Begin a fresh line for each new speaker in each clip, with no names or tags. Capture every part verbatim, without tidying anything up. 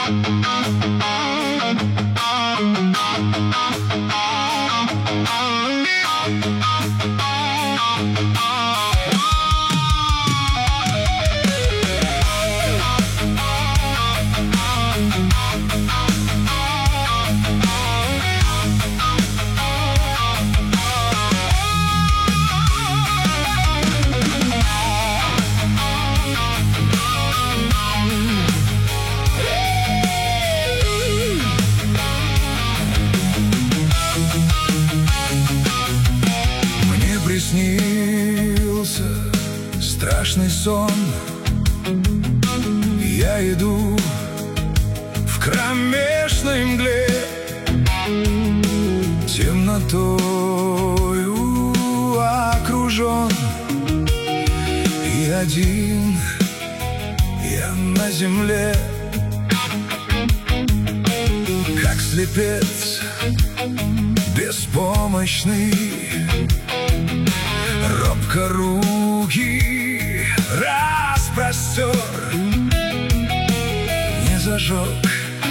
Приснился страшный сон. Я иду в кромешной мгле, темнотою окружен, и один я на земле, как слепец беспомощный. Робко руки распростер, не зажег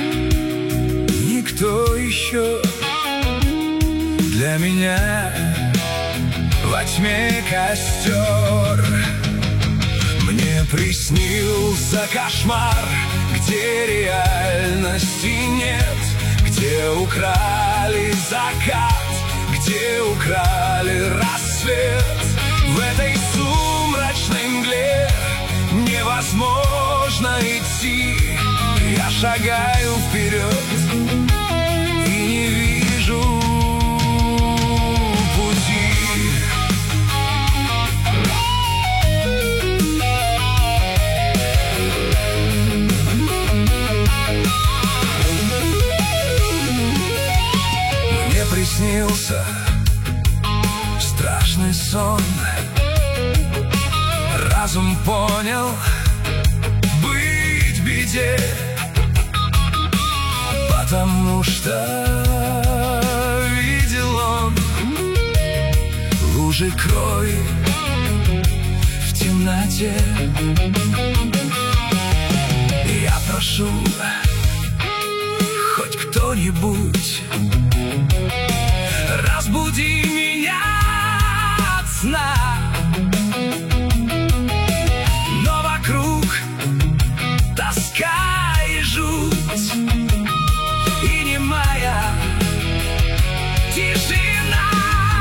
никто еще. Для меня во тьме костер. Мне приснился кошмар, где реальности нет, где украли закат, где украли рассвет. В этой сумрачной мгле невозможно идти. Я шагаю вперед и не вижу пути. Мне приснился страшный сон. Разум понял быть беде, потому что видел он лужи крови в темноте. Я прошу, хоть кто-нибудь разбуди меня от сна. Но вокруг тоска и жуть, и немая тишина.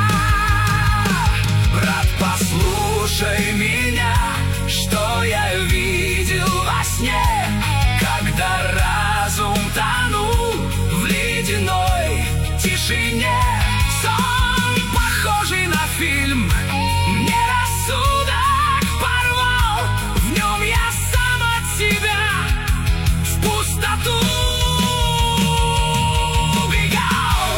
Брат, послушай меня, что я видел во сне, когда разум тонул в ледяной тишине. Сон, похожий на фильм, мне рассудок порвал. В нем я сам от себя в пустоту убегал.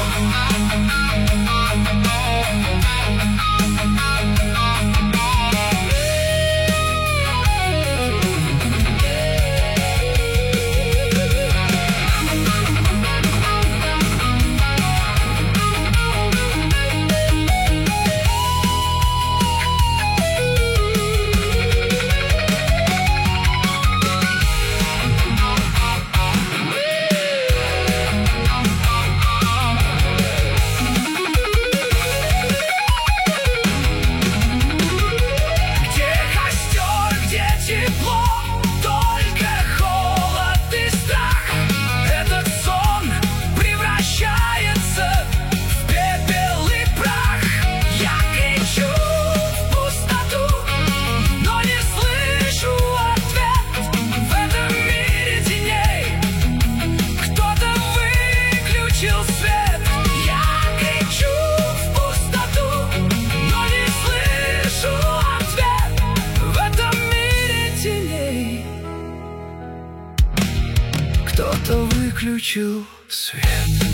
Кто-то выключил свет.